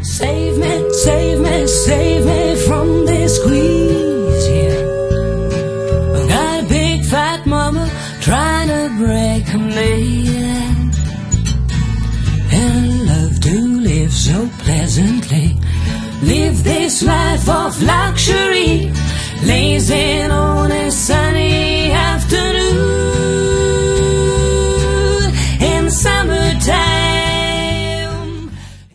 Save me, save me, save me from this squeeze, yeah. I got a big fat mama trying to break me, yeah.